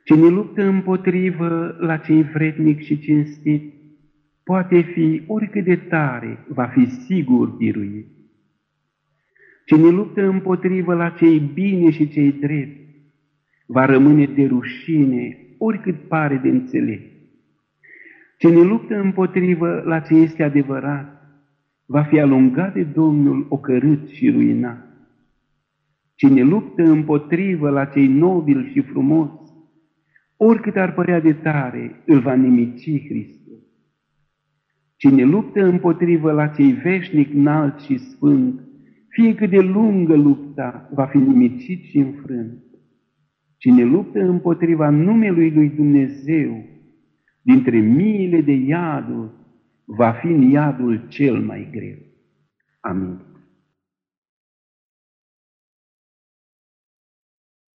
Cine luptă împotrivă la cei vrednic și cinstit, poate fi oricât de tare, va fi sigur biruit. Cine luptă împotrivă la cei bine și cei drept, va rămâne de rușine, oricât pare de înțelept. Cine luptă împotrivă la ce este adevărat, va fi alungat de Domnul ocărât și ruinat. Cine luptă împotrivă la cei nobil și frumos, oricât ar părea de tare, îl va nimici Hristos. Cine luptă împotrivă la cei veșnic înalt și sfânt, fie cât de lungă lupta, va fi nimicit și înfrânt. Cine luptă împotriva numelui lui Dumnezeu, dintre miile de iaduri, va fi în iadul cel mai greu. Amin.